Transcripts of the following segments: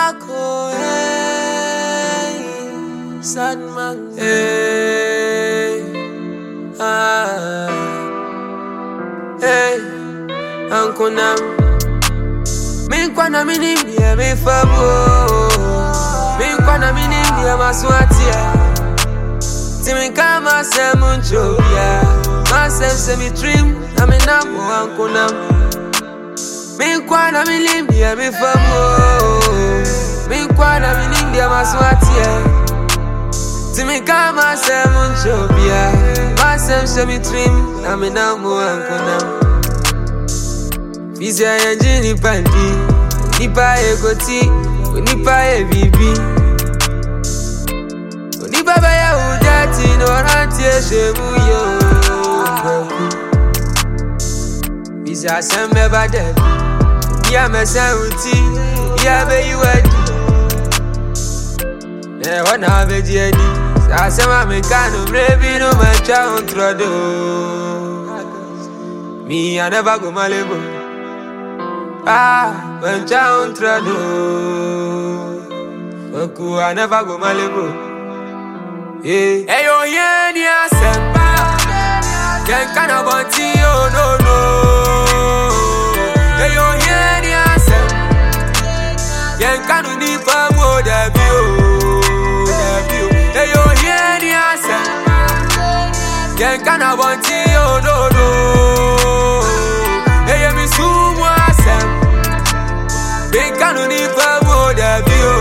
Marco, hey, sad man, hey, hey, Uncle Nam, Minkwana Minim, me fabo, Minkwana Minim, Maswatia, Timikama Samunchobia, Masem Semitrim, Naminamu, Uncle Nam. Minkwana Minim, me fabo, Minkwana Minim, Maswatia, Timikama Samunchobia, Masem Semitrim, Naminamu, Uncle Nam. Fizia yanji ni pandi, nipa egoti, nipa ebibi. Nipa baya ujati no ranti eshemu yo. Fizia sembe badebi, ya mesenruti, ya be yuedi. Ne wana bejiedi, sa sema mekano mrebi no mancha ontrodo. Me I never go malebo. When John Trado, Oku, I never go Malibu. Hey, yo, yeah, Sempa, can Canabonti, oh, no. Hey, yo, yeah, Sempa, can Canuni Famo, debut. Hey, yo, yeah, Sempa, can Canabonti, oh, no. Hey, I'm Sumo. Big canoni famo dabio.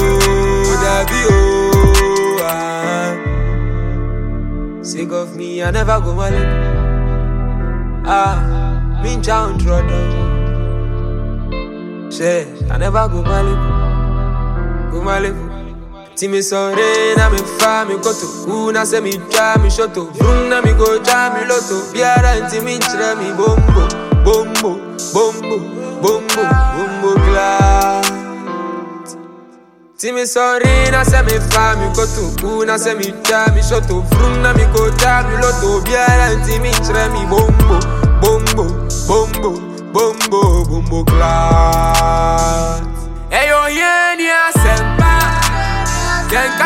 Sick of me, I never go Malibu. Min John Trodo. Say, I never go Malibu. Timi sore na mi fa mi koto. Una se mi cha mi shoto. Vruna mi go cha mi loto. Biara inti mi chre mi bombo. Bombo glass. Timi sorry na se mi fa mi koto. Una se mi cha mi shoto. Vruna mi go cha mi loto. Biara inti mi chre mi bombo glass. Eyo yeni asempa. Kenka